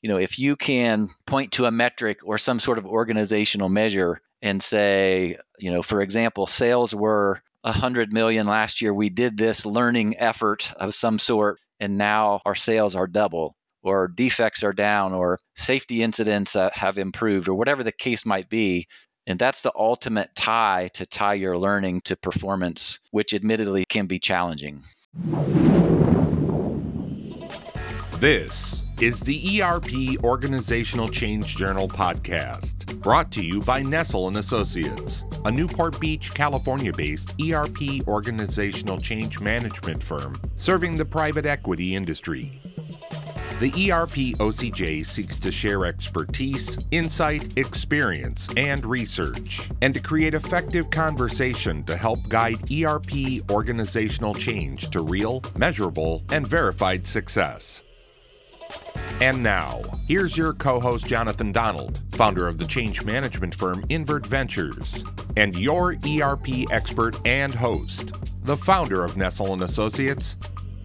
if you can point to a metric or some sort of organizational measure and say, for example, sales were 100 million last year. We did this learning effort of some sort, and now our sales are double, or defects are down, or safety incidents have improved, or whatever the case might be. And that's the ultimate tie your learning to performance, which admittedly can be challenging. This is the ERP Organizational Change Journal podcast, brought to you by Nestle & Associates, a Newport Beach, California-based ERP organizational change management firm serving the private equity industry. The ERP OCJ seeks to share expertise, insight, experience, and research, and to create effective conversation to help guide ERP organizational change to real, measurable, and verified success. And now, here's your co-host Jonathan Donald, founder of the change management firm Invert Ventures, and your ERP expert and host, the founder of Nestle & Associates,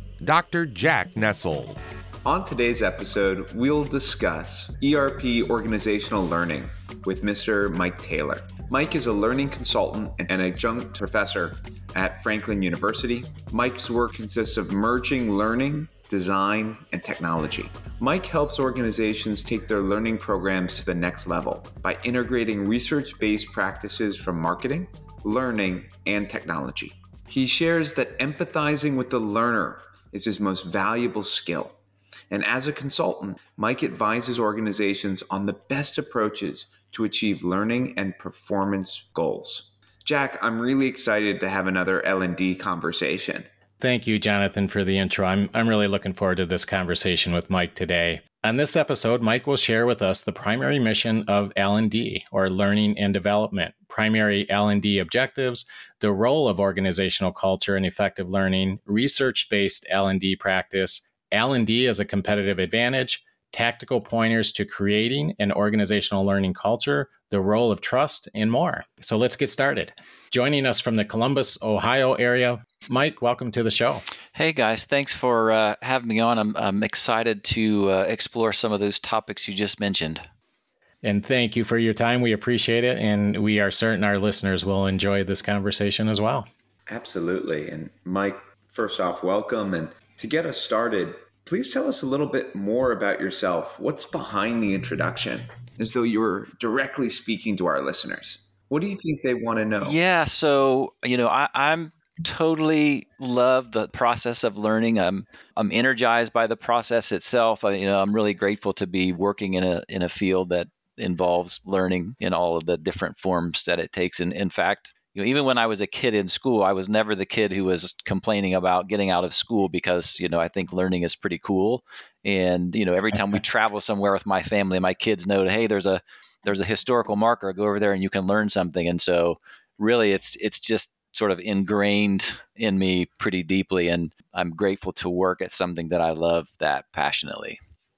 Dr. Jack Nestle. On today's episode, we'll discuss ERP organizational learning with Mr. Mike Taylor. Mike is a learning consultant and adjunct professor at Franklin University. Mike's work consists of merging learning, design, and technology. Mike helps organizations take their learning programs to the next level by integrating research-based practices from marketing, learning, and technology. He shares that empathizing with the learner is his most valuable skill. And as a consultant, Mike advises organizations on the best approaches to achieve learning and performance goals. Jack, I'm really excited to have another L&D conversation. Thank you, Jonathan, for the intro. I'm really looking forward to this conversation with Mike today. On this episode, Mike will share with us the primary mission of L&D, or learning and development, primary L&D objectives, the role of organizational culture and effective learning, research-based L&D practice, L&D as a competitive advantage, tactical pointers to creating an organizational learning culture, the role of trust, and more. So let's get started. Joining us from the Columbus, Ohio area, Mike, welcome to the show. Hey guys, thanks for having me on. I'm excited to explore some of those topics you just mentioned. And thank you for your time. We appreciate it. And we are certain our listeners will enjoy this conversation as well. Absolutely. And Mike, first off, welcome. And to get us started, please tell us a little bit more about yourself. What's behind the introduction? As though you were directly speaking to our listeners. What do you think they want to know? Yeah, so, I'm totally love the process of learning. I'm energized by the process itself. I'm really grateful to be working in a field that involves learning in all of the different forms that it takes. And in fact, even when I was a kid in school, I was never the kid who was complaining about getting out of school because, I think learning is pretty cool. And, every time we travel somewhere with my family, my kids know, hey, there's a historical marker, go over there and you can learn something. And so really it's just sort of ingrained in me pretty deeply. And I'm grateful to work at something that I love that passionately.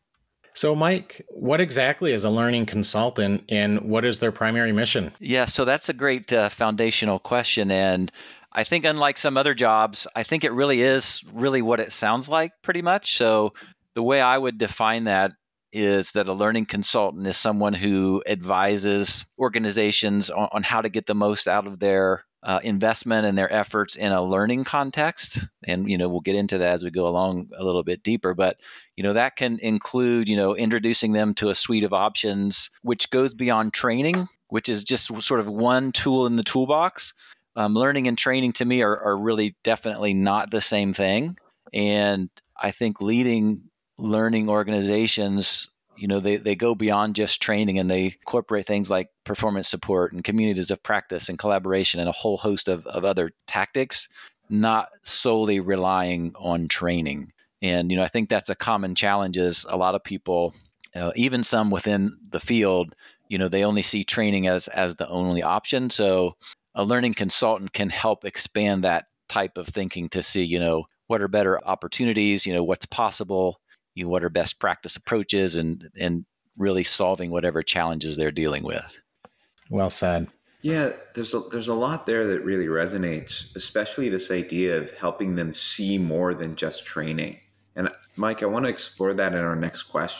So, Mike, what exactly is a learning consultant and what is their primary mission? Yeah, so that's a great foundational question. And I think unlike some other jobs, I think it really is really what it sounds like pretty much. So the way I would define that is that a learning consultant is someone who advises organizations on how to get the most out of their investment and their efforts in a learning context. And, we'll get into that as we go along a little bit deeper. But, that can include, introducing them to a suite of options, which goes beyond training, which is just sort of one tool in the toolbox. Learning and training to me are really definitely not the same thing. And I think leading learning organizations, they go beyond just training and they incorporate things like performance support and communities of practice and collaboration and a whole host of other tactics, not solely relying on training. And, I think that's a common challenge is a lot of people, even some within the field, they only see training as the only option. So a learning consultant can help expand that type of thinking to see, what are better opportunities, what's possible, what are best practice approaches, and really solving whatever challenges they're dealing with. Well said. Yeah, there's a lot there that really resonates, especially this idea of helping them see more than just training. And Mike, I want to explore that in our next question.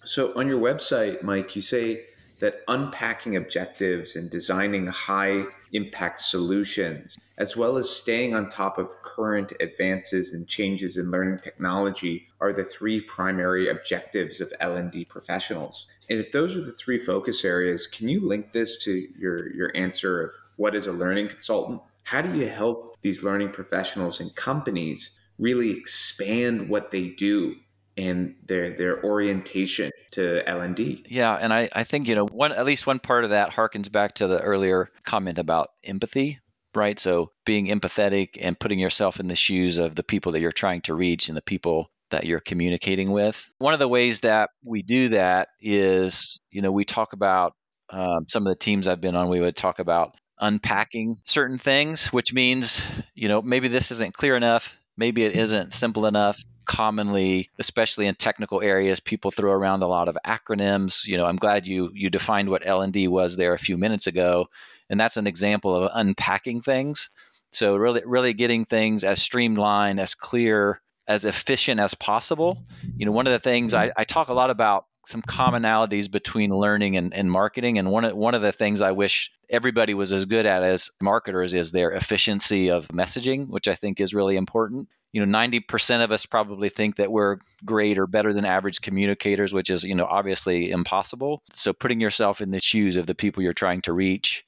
So on your website, Mike, you say that unpacking objectives and designing high impact solutions, as well as staying on top of current advances and changes in learning technology, are the three primary objectives of L&D professionals. And if those are the three focus areas, can you link this to your answer of what is a learning consultant? How do you help these learning professionals and companies really expand what they do and their orientation to L&D? Yeah, and I think, at least one part of that harkens back to the earlier comment about empathy, right? So being empathetic and putting yourself in the shoes of the people that you're trying to reach and the people that you're communicating with. One of the ways that we do that is, we talk about some of the teams I've been on, we would talk about unpacking certain things, which means, maybe this isn't clear enough. Maybe it isn't simple enough. Commonly, especially in technical areas, people throw around a lot of acronyms. I'm glad you defined what L&D was there a few minutes ago, and that's an example of unpacking things. So really getting things as streamlined, as clear, as efficient as possible. One of the things I talk a lot about some commonalities between learning and marketing, and one of the things I wish everybody was as good at as marketers is their efficiency of messaging, which I think is really important. 90% of us probably think that we're great or better than average communicators, which is, obviously impossible. So putting yourself in the shoes of the people you're trying to reach,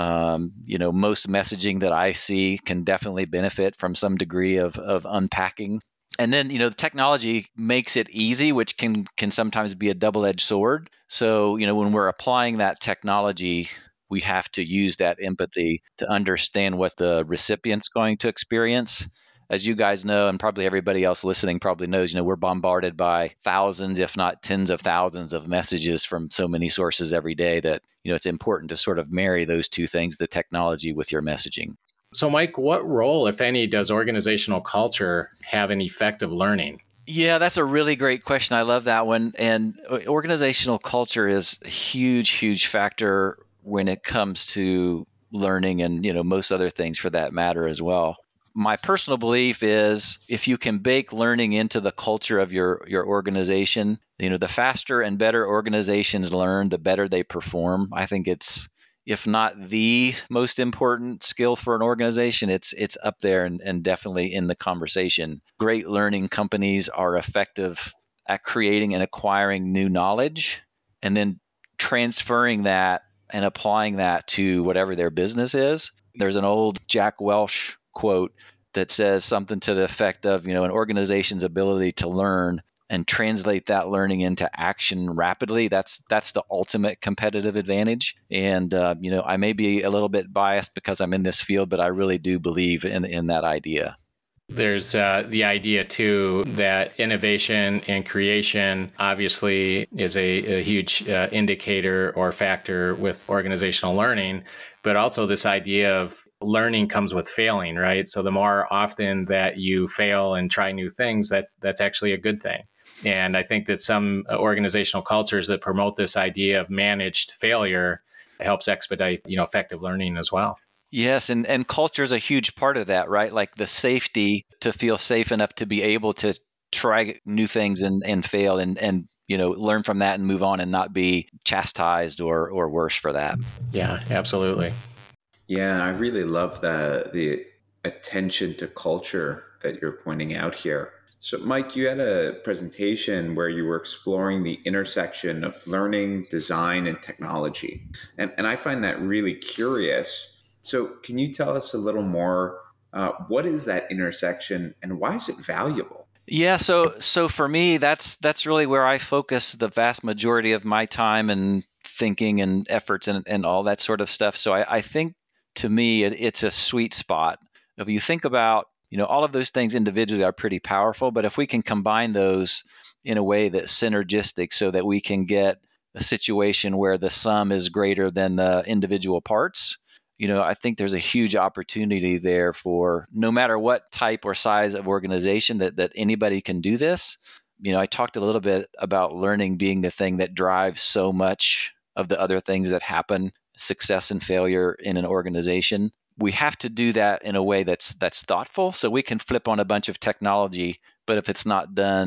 most messaging that I see can definitely benefit from some degree of unpacking. And then, the technology makes it easy, which can sometimes be a double-edged sword. So, when we're applying that technology, we have to use that empathy to understand what the recipient's going to experience. As you guys know, and probably everybody else listening probably knows, we're bombarded by thousands, if not tens of thousands of messages from so many sources every day that, it's important to sort of marry those two things, the technology with your messaging. So, Mike, what role, if any, does organizational culture have in effective learning? Yeah, that's a really great question. I love that one. And organizational culture is a huge, huge factor when it comes to learning and, most other things for that matter as well. My personal belief is if you can bake learning into the culture of your organization, the faster and better organizations learn, the better they perform. I think it's, if not the most important skill for an organization, it's up there and definitely in the conversation. Great learning companies are effective at creating and acquiring new knowledge and then transferring that and applying that to whatever their business is. There's an old Jack Welch quote that says something to the effect of, an organization's ability to learn and translate that learning into action rapidly. That's the ultimate competitive advantage. And, I may be a little bit biased because I'm in this field, but I really do believe in that idea. There's the idea, too, that innovation and creation obviously is a huge indicator or factor with organizational learning, but also this idea of learning comes with failing, right? So the more often that you fail and try new things, that's actually a good thing. And I think that some organizational cultures that promote this idea of managed failure helps expedite, effective learning as well. Yes, and culture is a huge part of that, right? Like the safety to feel safe enough to be able to try new things and fail and learn from that and move on and not be chastised or worse for that. Yeah, absolutely. Yeah, I really love the attention to culture that you're pointing out here. So, Mike, you had a presentation where you were exploring the intersection of learning, design, and technology. And I find that really curious. So, can you tell us a little more? What is that intersection and why is it valuable? Yeah, so for me, that's really where I focus the vast majority of my time and thinking and efforts and all that sort of stuff. So I think to me, it's a sweet spot. If you think about, all of those things individually are pretty powerful, but if we can combine those in a way that's synergistic so that we can get a situation where the sum is greater than the individual parts, I think there's a huge opportunity there for no matter what type or size of organization that anybody can do this. I talked a little bit about learning being the thing that drives so much of the other things that happen, success and failure in an organization. We have to do that in a way that's thoughtful. So we can flip on a bunch of technology, but if it's not done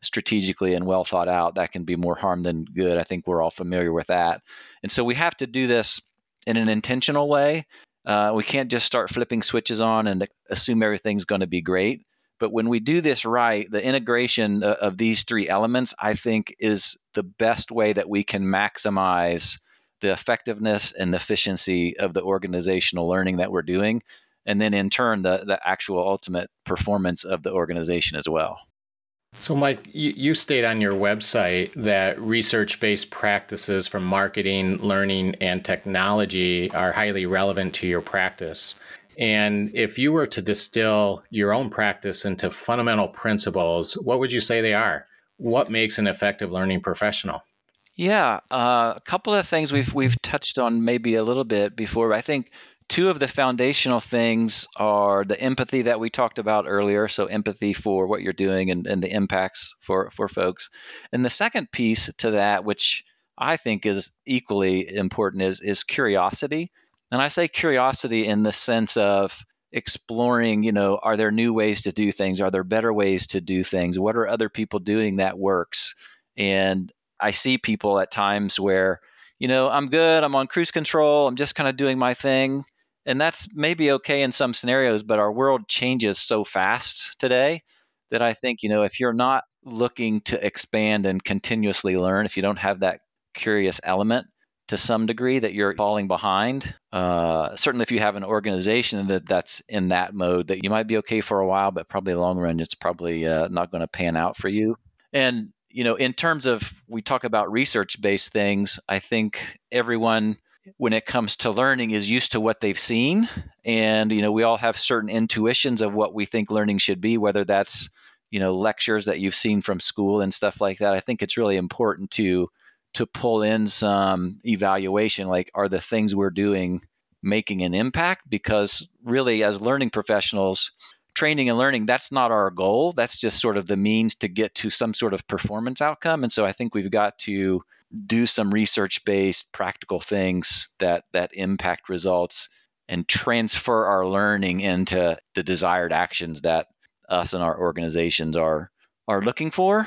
strategically and well thought out, that can be more harm than good. I think we're all familiar with that. And so we have to do this in an intentional way. We can't just start flipping switches on and assume everything's going to be great. But when we do this right, the integration of these three elements, I think, is the best way that we can maximize the effectiveness and the efficiency of the organizational learning that we're doing. And then in turn, the actual ultimate performance of the organization as well. So, Mike, you state on your website that research-based practices from marketing, learning, and technology are highly relevant to your practice. And if you were to distill your own practice into fundamental principles, what would you say they are? What makes an effective learning professional? Yeah, a couple of things we've touched on maybe a little bit before. I think two of the foundational things are the empathy that we talked about earlier. So empathy for what you're doing and the impacts for folks. And the second piece to that, which I think is equally important, is curiosity. And I say curiosity in the sense of exploring, are there new ways to do things? Are there better ways to do things? What are other people doing that works? And I see people at times where, I'm good, I'm on cruise control, I'm just kind of doing my thing. And that's maybe okay in some scenarios, but our world changes so fast today that I think, if you're not looking to expand and continuously learn, if you don't have that curious element to some degree, that you're falling behind. Certainly if you have an organization that's in that mode, that you might be okay for a while, but probably long run, it's probably not going to pan out for you. And in terms of, we talk about research-based things, I think everyone, when it comes to learning, is used to what they've seen. And, we all have certain intuitions of what we think learning should be, whether that's, lectures that you've seen from school and stuff like that. I think it's really important to pull in some evaluation, like, are the things we're doing making an impact? Because really, as learning professionals, training and learning, that's not our goal. That's just sort of the means to get to some sort of performance outcome. And so I think we've got to do some research-based practical things that impact results and transfer our learning into the desired actions that us and our organizations are looking for.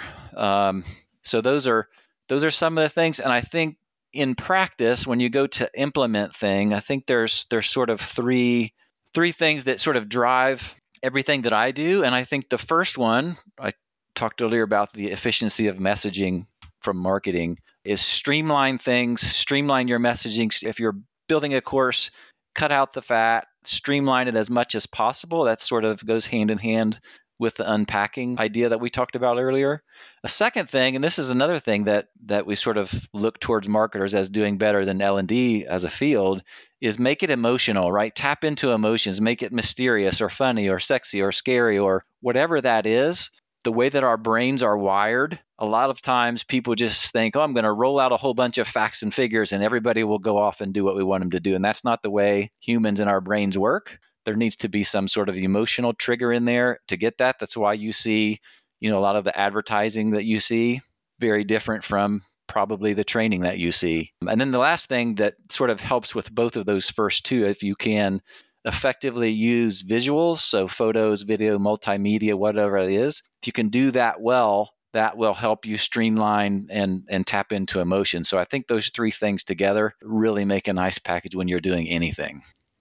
So those are some of the things. And I think in practice, when you go to implement thing, I think there's sort of three things that sort of drive everything that I do. And I think the first one, I talked earlier about the efficiency of messaging from marketing, is streamline things, streamline your messaging. If you're building a course, cut out the fat, streamline it as much as possible. That sort of goes hand in hand with the unpacking idea that we talked about earlier. A second thing, and this is another thing that we sort of look towards marketers as doing better than L&D as a field, is make it emotional, right? Tap into emotions, make it mysterious or funny or sexy or scary or whatever that is. The way that our brains are wired, a lot of times people just think, I'm going to roll out a whole bunch of facts and figures and everybody will go off and do what we want them to do. And that's not the way humans and our brains work. There needs to be some sort of emotional trigger in there to get that. That's why you see, a lot of the advertising that you see, very different from probably the training that you see. And then the last thing that sort of helps with both of those first two, if you can effectively use visuals, so photos, video, multimedia, whatever it is, if you can do that well, that will help you streamline and tap into emotion. So I think those three things together really make a nice package when you're doing anything.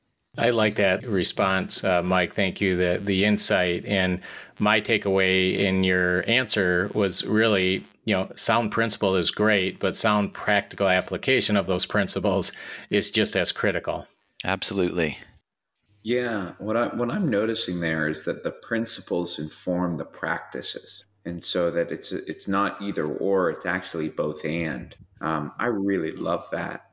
I like that response, Mike. Thank you. The insight, and my takeaway in your answer was really, sound principle is great, but sound practical application of those principles is just as critical. Absolutely. Yeah, what I'm noticing there is that the principles inform the practices, and so that it's not either or; it's actually both and. I really love that.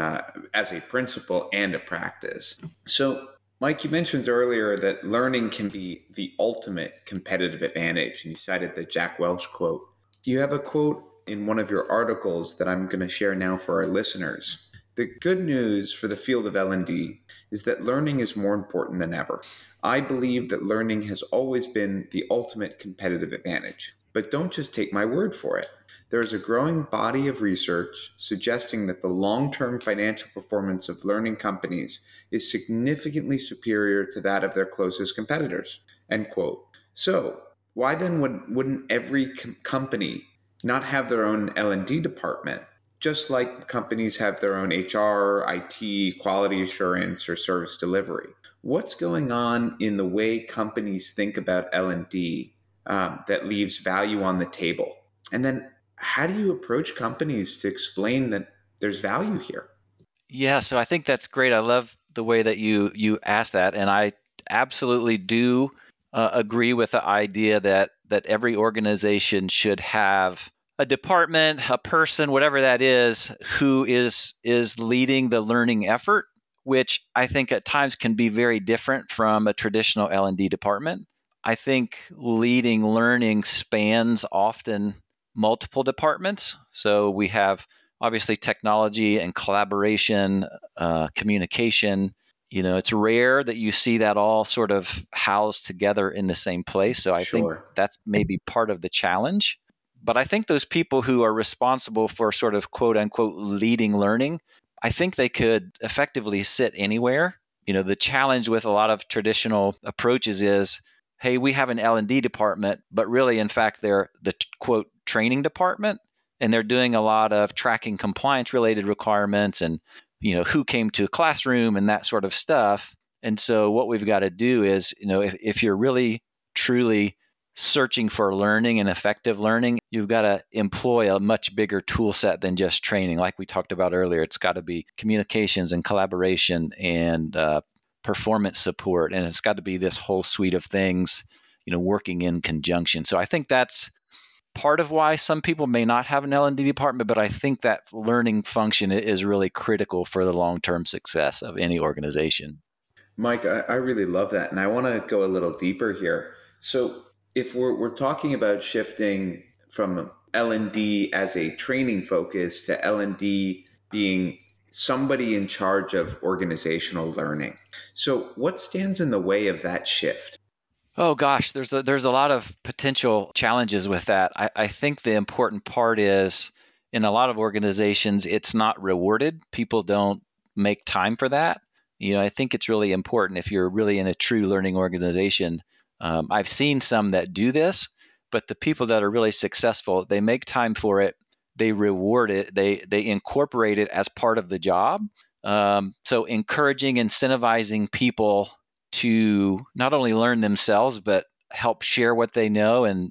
As a principle and a practice. So, Mike, you mentioned earlier that learning can be the ultimate competitive advantage, and you cited the Jack Welch quote. You have a quote in one of your articles that I'm going to share now for our listeners. The good news for the field of L&D is that learning is more important than ever. I believe that learning has always been the ultimate competitive advantage, but don't just take my word for it. There is a growing body of research suggesting that the long-term financial performance of learning companies is significantly superior to that of their closest competitors, end quote. So, why then wouldn't every company not have their own L&D department, just like companies have their own HR, IT, quality assurance, or service delivery? What's going on in the way companies think about L&D that leaves value on the table? And then how do you approach companies to explain that there's value here? Yeah, so I think that's great. I love the way that you asked that, and I absolutely do agree with the idea that every organization should have a department, a person, whatever that is, who is leading the learning effort, which I think at times can be very different from a traditional L&D department. I think leading learning spans often multiple departments. So we have obviously technology and collaboration, communication. It's rare that you see that all sort of housed together in the same place. So I think Sure. that's maybe part of the challenge. But I think those people who are responsible for sort of quote unquote leading learning, I think they could effectively sit anywhere. The challenge with a lot of traditional approaches is, hey, we have an L&D department, but really, in fact, they're the quote training department, and they're doing a lot of tracking compliance related requirements and who came to a classroom and that sort of stuff. And so what we've got to do is, if you're really truly searching for learning and effective learning, you've got to employ a much bigger tool set than just training. Like we talked about earlier, it's got to be communications and collaboration and performance support, and it's got to be this whole suite of things, working in conjunction. So I think that's part of why some people may not have an L&D department, but I think that learning function is really critical for the long-term success of any organization. Mike, I really love that. And I want to go a little deeper here. So if we're talking about shifting from L&D as a training focus to L&D being somebody in charge of organizational learning. So what stands in the way of that shift? Oh gosh, there's a lot of potential challenges with that. I think the important part is in a lot of organizations, it's not rewarded. People don't make time for that. I think it's really important if you're really in a true learning organization. I've seen some that do this, but the people that are really successful, they make time for it. They reward it. They incorporate it as part of the job. So encouraging, incentivizing people to not only learn themselves, but help share what they know and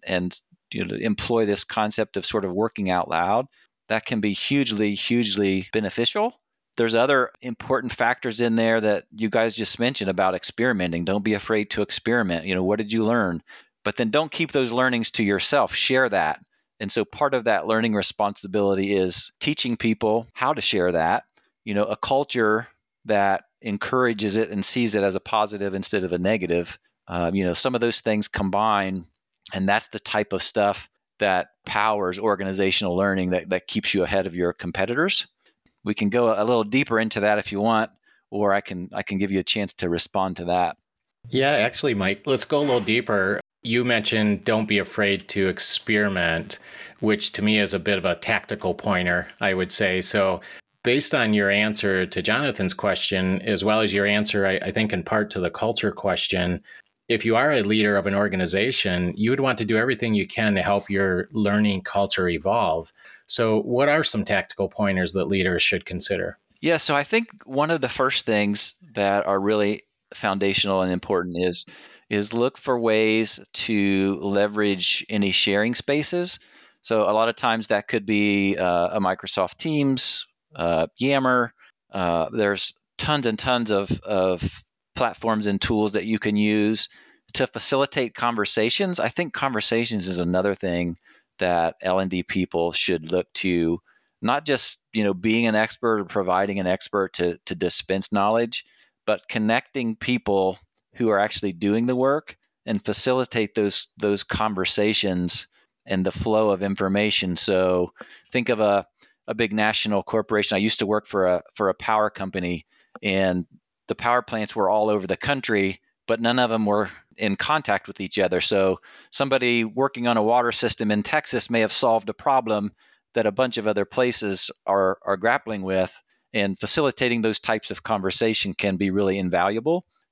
employ this concept of sort of working out loud. That can be hugely, hugely beneficial. There's other important factors in there that you guys just mentioned about experimenting. Don't be afraid to experiment. What did you learn? But then don't keep those learnings to yourself. Share that. And so part of that learning responsibility is teaching people how to share that. A culture that encourages it and sees it as a positive instead of a negative. Some of those things combine, and that's the type of stuff that powers organizational learning that keeps you ahead of your competitors. We can go a little deeper into that if you want, or I can give you a chance to respond to that. Yeah, actually, Mike, let's go a little deeper. You mentioned don't be afraid to experiment, which to me is a bit of a tactical pointer, I would say. So based on your answer to Jonathan's question, as well as your answer, I think in part to the culture question, if you are a leader of an organization, you would want to do everything you can to help your learning culture evolve. So what are some tactical pointers that leaders should consider? Yeah, so I think one of the first things that are really foundational and important is look for ways to leverage any sharing spaces. So a lot of times that could be a Microsoft Teams, Yammer. There's tons and tons of platforms and tools that you can use to facilitate conversations. I think conversations is another thing that L&D people should look to, not just being an expert or providing an expert to dispense knowledge, but connecting people who are actually doing the work and facilitate those conversations and the flow of information. So think of a big national corporation. I used to work for a power company, and the power plants were all over the country, but none of them were in contact with each other. So somebody working on a water system in Texas may have solved a problem that a bunch of other places are grappling with, and facilitating those types of conversation can be really invaluable.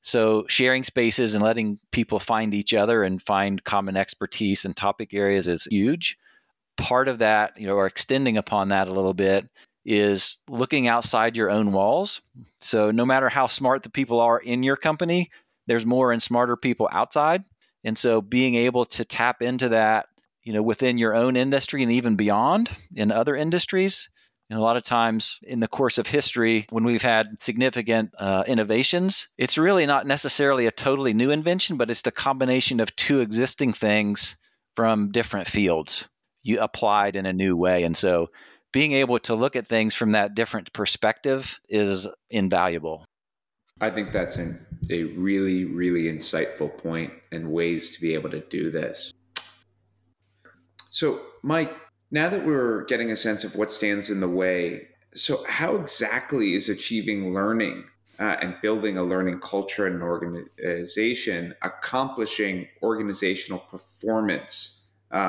So sharing spaces and letting people find each other and find common expertise and topic areas is huge. Part of that, or extending upon that a little bit, is looking outside your own walls. So no matter how smart the people are in your company, there's more and smarter people outside. And so being able to tap into that, within your own industry and even beyond in other industries. And a lot of times in the course of history, when we've had significant innovations, it's really not necessarily a totally new invention, but it's the combination of two existing things from different fields you applied in a new way. And so being able to look at things from that different perspective is invaluable. I think that's a really, really insightful point and ways to be able to do this. So, Mike, now that we're getting a sense of what stands in the way, so how exactly is achieving learning and building a learning culture in an organization accomplishing organizational performance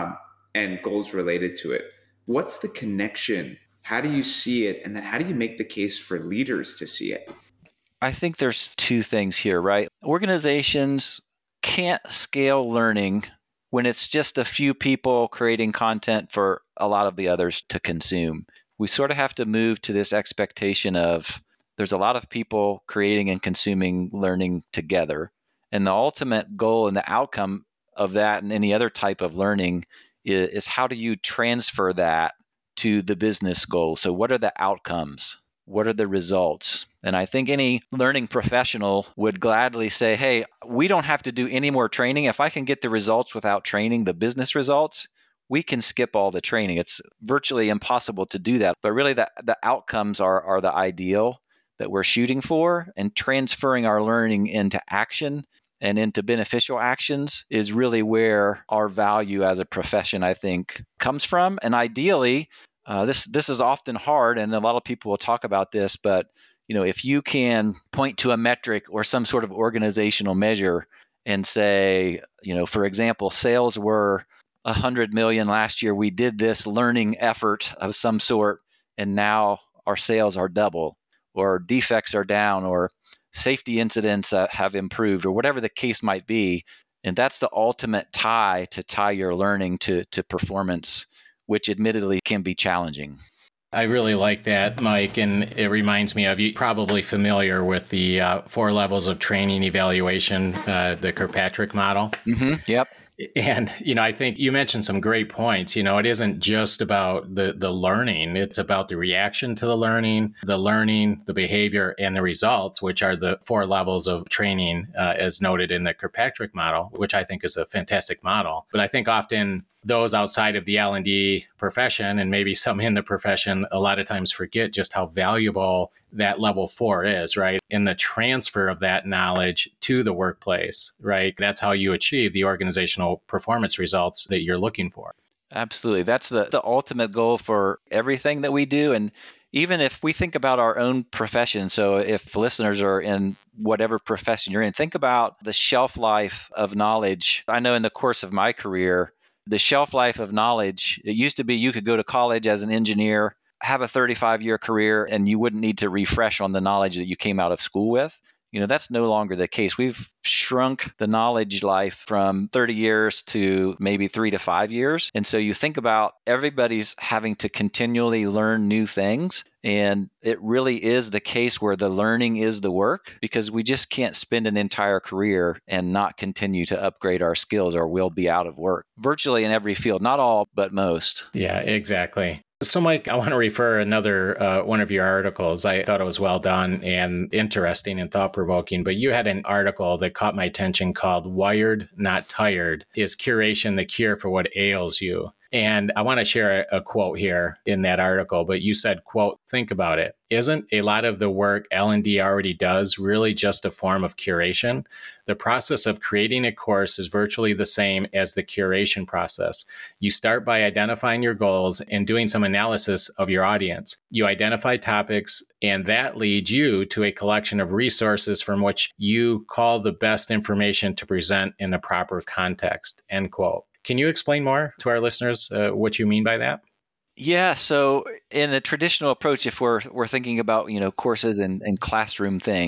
and goals related to it? What's the connection? How do you see it? And then how do you make the case for leaders to see it? I think there's two things here, right? Organizations can't scale learning when it's just a few people creating content for a lot of the others to consume. We sort of have to move to this expectation of there's a lot of people creating and consuming learning together. And the ultimate goal and the outcome of that and any other type of learning is how do you transfer that to the business goal? So what are the outcomes? What are the results? And I think any learning professional would gladly say, hey, we don't have to do any more training. If I can get the results without training, the business results, we can skip all the training. It's virtually impossible to do that. But really the outcomes are the ideal that we're shooting for, and transferring our learning into action and into beneficial actions is really where our value as a profession, I think, comes from. And ideally, this is often hard, and a lot of people will talk about this, but if you can point to a metric or some sort of organizational measure and say, for example, sales were 100 million last year, we did this learning effort of some sort, and now our sales are double, or defects are down, or safety incidents have improved, or whatever the case might be. And that's the ultimate tie your learning to performance, which admittedly can be challenging. I really like that, Mike, and it reminds me of, you're probably familiar with the 4 levels of training evaluation, the Kirkpatrick model. Mm-hmm. Yep. And, I think you mentioned some great points. It isn't just about the learning. It's about the reaction to the learning, the behavior, and the results, which are the 4 levels of training, as noted in the Kirkpatrick model, which I think is a fantastic model. But I think often those outside of the L&D profession, and maybe some in the profession, a lot of times forget just how valuable that level 4 is, right? In the transfer of that knowledge to the workplace, right? That's how you achieve the organizational performance results that you're looking for. Absolutely. That's the ultimate goal for everything that we do. And even if we think about our own profession, so if listeners are in whatever profession you're in, think about the shelf life of knowledge. I know in the course of my career, the shelf life of knowledge, it used to be you could go to college as an engineer, have a 35-year career, and you wouldn't need to refresh on the knowledge that you came out of school with. That's no longer the case. We've shrunk the knowledge life from 30 years to maybe 3 to 5 years. And so you think about everybody's having to continually learn new things. And it really is the case where the learning is the work, because we just can't spend an entire career and not continue to upgrade our skills, or we'll be out of work virtually in every field, not all, but most. Yeah, exactly. So, Mike, I want to refer another one of your articles. I thought it was well done and interesting and thought-provoking, but you had an article that caught my attention called "Wired, Not Tired. Is Curation the Cure for What Ails You?" And I want to share a quote here in that article, but you said, quote, "Think about it. Isn't a lot of the work L&D already does really just a form of curation? The process of creating a course is virtually the same as the curation process. You start by identifying your goals and doing some analysis of your audience. You identify topics, and that leads you to a collection of resources from which you call the best information to present in the proper context," end quote. Can you explain more to our listeners what you mean by that? Yeah. So in a traditional approach, if we're thinking about, courses and classroom things,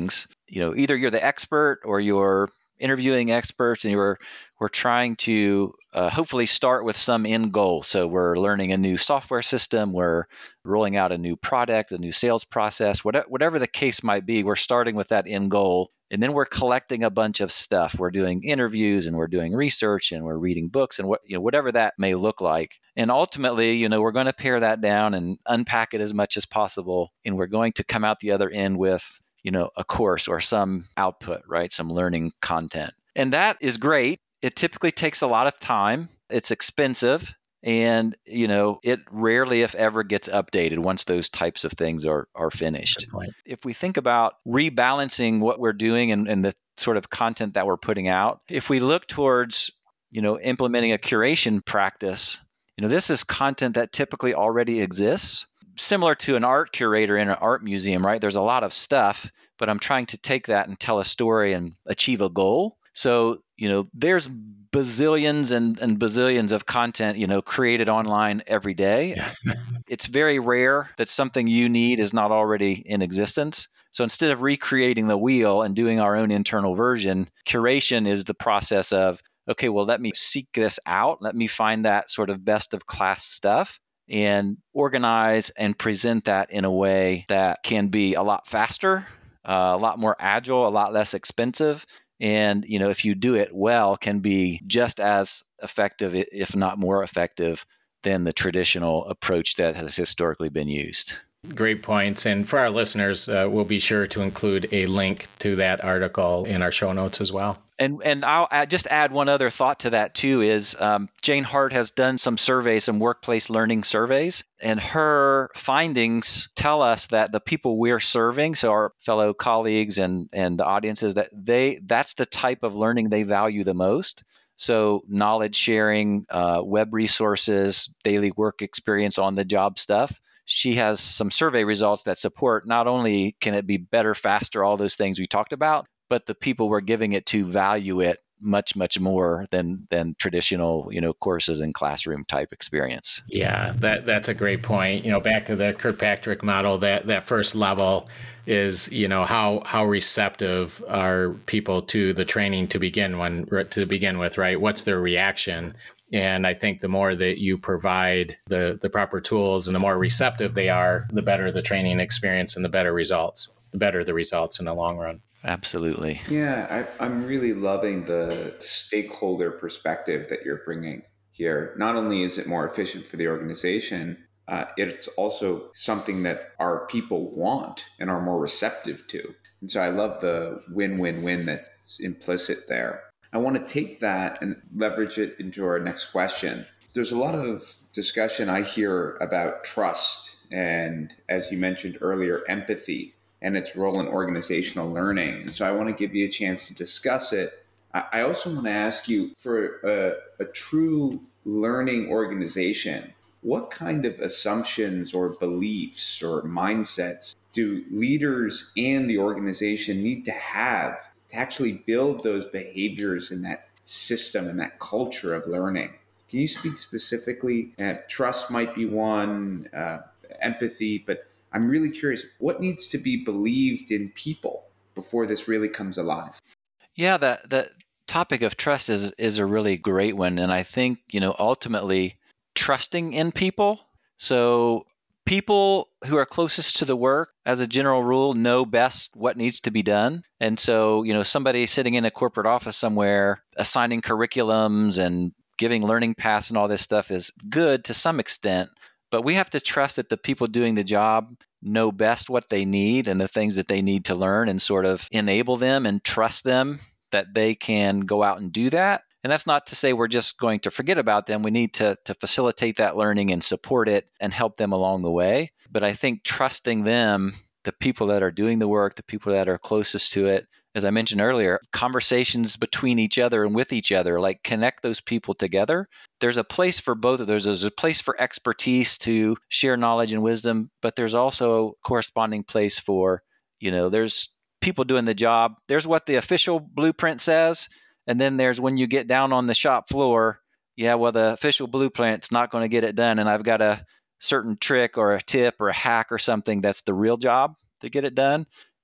either you're the expert or you're interviewing experts, and we're trying to hopefully start with some end goal. So we're learning a new software system, we're rolling out a new product, a new sales process, whatever the case might be. We're starting with that end goal, and then we're collecting a bunch of stuff. We're doing interviews, and we're doing research, and we're reading books, and whatever that may look like. And ultimately, we're going to pare that down and unpack it as much as possible, and we're going to come out the other end with a course or some output, right? Some learning content. And that is great. It typically takes a lot of time. It's expensive. And, it rarely, if ever, gets updated once those types of things are finished. If we think about rebalancing what we're doing and the sort of content that we're putting out, if we look towards, implementing a curation practice, this is content that typically already exists. Similar to an art curator in an art museum, right? There's a lot of stuff, but I'm trying to take that and tell a story and achieve a goal. So, there's bazillions and bazillions of content, created online every day. Yeah. It's very rare that something you need is not already in existence. So instead of recreating the wheel and doing our own internal version, curation is the process of, okay, well, let me seek this out. Let me find that sort of best of class stuff and organize and present that in a way that can be a lot faster, a lot more agile, a lot less expensive. And, if you do it well, can be just as effective, if not more effective, than the traditional approach that has historically been used. Great points. And for our listeners, we'll be sure to include a link to that article in our show notes as well. And I'll just add one other thought to that too is Jane Hart has done some surveys, some workplace learning surveys, and her findings tell us that the people we're serving, so our fellow colleagues and the audiences, that's the type of learning they value the most. So knowledge sharing, web resources, daily work experience on the job stuff. She has some survey results that support not only can it be better, faster, all those things we talked about, but the people we're giving it to value it much, much more than traditional, courses and classroom type experience. Yeah, that's a great point. Back to the Kirkpatrick model, that first level is, how receptive are people to the training to begin with, right? What's their reaction? And I think the more that you provide the proper tools and the more receptive they are, the better the training experience and the better the results in the long run. Absolutely. Yeah, I'm really loving the stakeholder perspective that you're bringing here. Not only is it more efficient for the organization, it's also something that our people want and are more receptive to. And so I love the win-win-win that's implicit there. I want to take that and leverage it into our next question. There's a lot of discussion I hear about trust and, as you mentioned earlier, empathy and its role in organizational learning. And so I want to give you a chance to discuss it. I also want to ask you, for a true learning organization, what kind of assumptions or beliefs or mindsets do leaders and the organization need to have to actually build those behaviors in that system and that culture of learning? Can you speak specifically? Trust might be one, empathy, but I'm really curious, what needs to be believed in people before this really comes alive? Yeah, the topic of trust is a really great one. And I think, ultimately trusting in people. So people who are closest to the work, as a general rule, know best what needs to be done. And so, somebody sitting in a corporate office somewhere assigning curriculums and giving learning paths and all this stuff is good to some extent. But we have to trust that the people doing the job know best what they need and the things that they need to learn, and sort of enable them and trust them that they can go out and do that. And that's not to say we're just going to forget about them. We need to facilitate that learning and support it and help them along the way. But I think trusting them, the people that are doing the work, the people that are closest to it, as I mentioned earlier, conversations between each other and with each other, like connect those people together. There's a place for both of those. There's a place for expertise to share knowledge and wisdom, but there's also a corresponding place for, there's people doing the job. There's what the official blueprint says. And then there's when you get down on the shop floor, the official blueprint's not going to get it done. And I've got a certain trick or a tip or a hack or something that's the real job to get it done.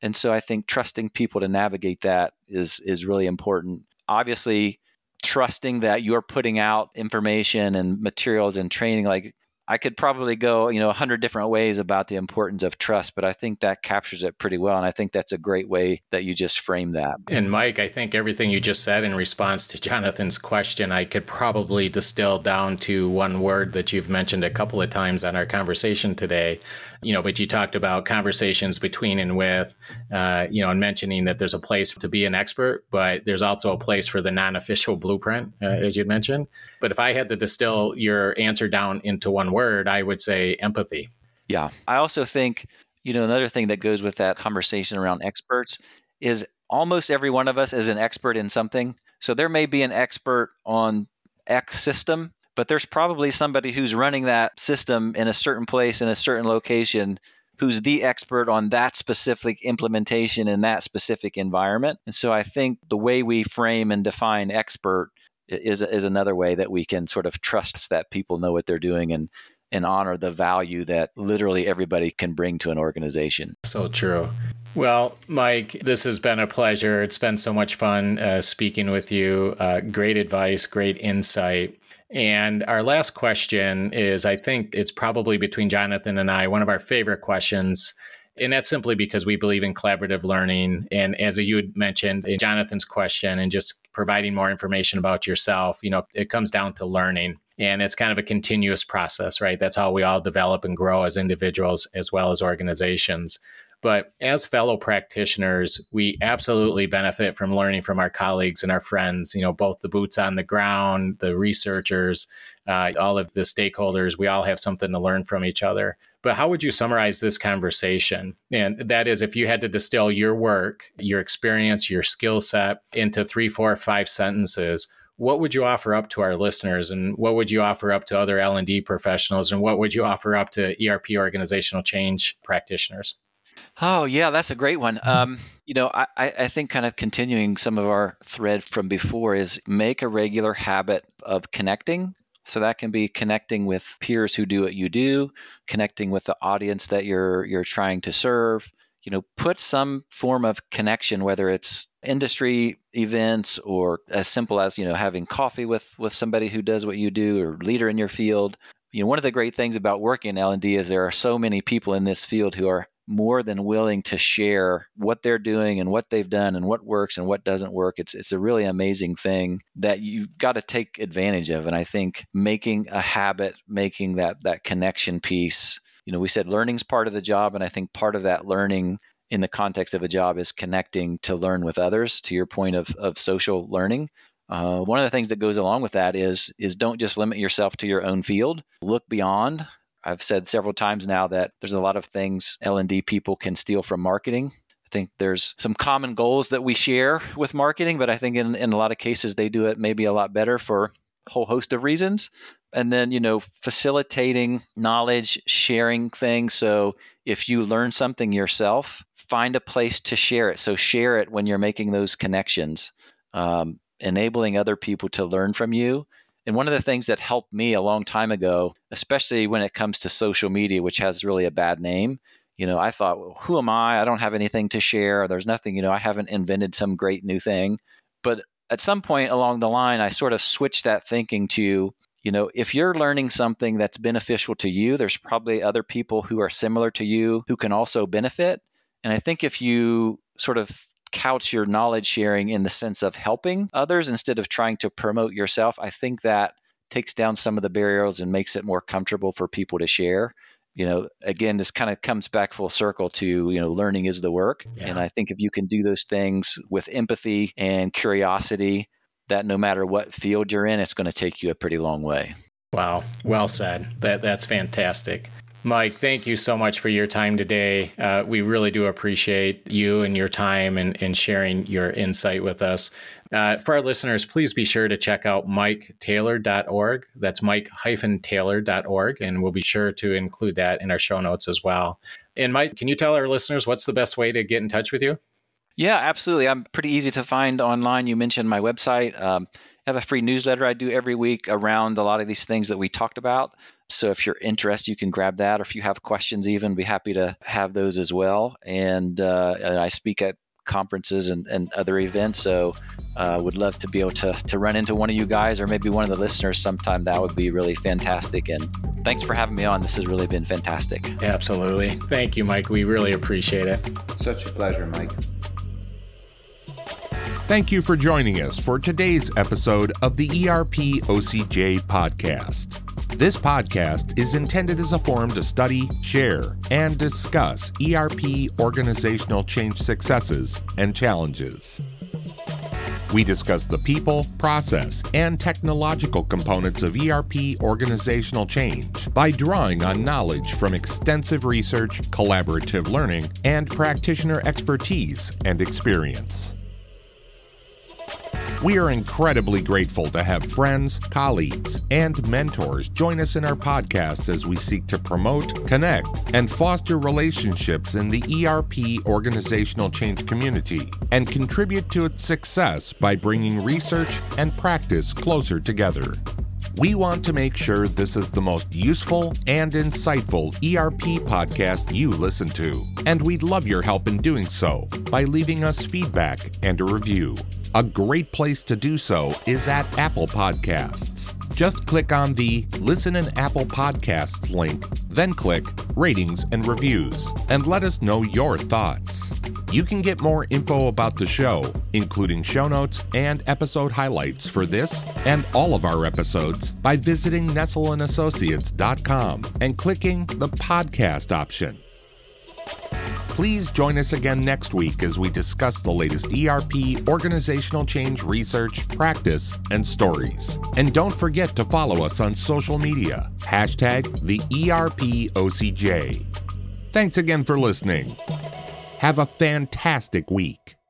And so I think trusting people to navigate that is really important. Obviously, trusting that you're putting out information and materials and training, like I could probably go, 100 different ways about the importance of trust, but I think that captures it pretty well. And I think that's a great way that you just frame that. And Mike, I think everything you just said in response to Jonathan's question, I could probably distill down to one word that you've mentioned a couple of times on our conversation today. But you talked about conversations between and with, and mentioning that there's a place to be an expert, but there's also a place for the non-official blueprint, as you mentioned. But if I had to distill your answer down into one word, I would say empathy. Yeah. I also think, another thing that goes with that conversation around experts is almost every one of us is an expert in something. So there may be an expert on X system, but there's probably somebody who's running that system in a certain place in a certain location who's the expert on that specific implementation in that specific environment. And so I think the way we frame and define expert is another way that we can sort of trust that people know what they're doing and honor the value that literally everybody can bring to an organization. So true. Well, Mike, this has been a pleasure. It's been so much fun speaking with you. Great advice, great insight. And our last question is, I think it's probably between Jonathan and I, one of our favorite questions. And that's simply because we believe in collaborative learning. And as you had mentioned in Jonathan's question and just providing more information about yourself, it comes down to learning. And it's kind of a continuous process, right? That's how we all develop and grow as individuals as well as organizations. But as fellow practitioners, we absolutely benefit from learning from our colleagues and our friends, both the boots on the ground, the researchers, all of the stakeholders. We all have something to learn from each other. But how would you summarize this conversation? And that is, if you had to distill your work, your experience, your skill set into 3, 4, 5 sentences, what would you offer up to our listeners? And what would you offer up to other L&D professionals? And what would you offer up to ERP organizational change practitioners? Oh, yeah, that's a great one. I think kind of continuing some of our thread from before is make a regular habit of connecting. So that can be connecting with peers who do what you do, connecting with the audience that you're trying to serve. Put some form of connection, whether it's industry events or as simple as, having coffee with somebody who does what you do or leader in your field. One of the great things about working in L&D is there are so many people in this field who are more than willing to share what they're doing and what they've done and what works and what doesn't work. It's a really amazing thing that you've got to take advantage of. And I think making a habit, making that connection piece, we said learning's part of the job. And I think part of that learning in the context of a job is connecting to learn with others, to your point of social learning. One of the things that goes along with that is don't just limit yourself to your own field. Look beyond. I've said several times now that there's a lot of things L&D people can steal from marketing. I think there's some common goals that we share with marketing, but I think in a lot of cases they do it maybe a lot better for a whole host of reasons. And then, facilitating knowledge, sharing things. So if you learn something yourself, find a place to share it. So share it when you're making those connections, enabling other people to learn from you. And one of the things that helped me a long time ago, especially when it comes to social media, which has really a bad name, I thought, well, who am I? I don't have anything to share. There's nothing, I haven't invented some great new thing. But at some point along the line, I sort of switched that thinking to, if you're learning something that's beneficial to you, there's probably other people who are similar to you who can also benefit. And I think if you sort of couch your knowledge sharing in the sense of helping others instead of trying to promote yourself, I think that takes down some of the barriers and makes it more comfortable for people to share. Again, this kind of comes back full circle to, learning is the work. Yeah. And I think if you can do those things with empathy and curiosity, that no matter what field you're in, it's going to take you a pretty long way. Wow. Well said. That's fantastic. Mike, thank you so much for your time today. We really do appreciate you and your time and sharing your insight with us. For our listeners, please be sure to check out miketaylor.org. That's mike-taylor.org, and we'll be sure to include that in our show notes as well. And Mike, can you tell our listeners what's the best way to get in touch with you? Yeah, absolutely. I'm pretty easy to find online. You mentioned my website. I have a free newsletter I do every week around a lot of these things that we talked about. So if you're interested, you can grab that. Or if you have questions even, be happy to have those as well. And I speak at conferences and other events. So would love to be able to run into one of you guys or maybe one of the listeners sometime. That would be really fantastic. And thanks for having me on. This has really been fantastic. Absolutely. Thank you, Mike. We really appreciate it. Such a pleasure, Mike. Thank you for joining us for today's episode of the ERP OCJ podcast. This podcast is intended as a forum to study, share, and discuss ERP organizational change successes and challenges. We discuss the people, process, and technological components of ERP organizational change by drawing on knowledge from extensive research, collaborative learning, and practitioner expertise and experience. We are incredibly grateful to have friends, colleagues, and mentors join us in our podcast as we seek to promote, connect, and foster relationships in the ERP organizational change community and contribute to its success by bringing research and practice closer together. We want to make sure this is the most useful and insightful ERP podcast you listen to, and we'd love your help in doing so by leaving us feedback and a review. A great place to do so is at Apple Podcasts. Just click on the Listen in Apple Podcasts link, then click Ratings and Reviews, and let us know your thoughts. You can get more info about the show, including show notes and episode highlights for this and all of our episodes, by visiting nestleandassociates.com and clicking the podcast option. Please join us again next week as we discuss the latest ERP organizational change research, practice, and stories. And don't forget to follow us on social media, #TheERPOCJ. Thanks again for listening. Have a fantastic week.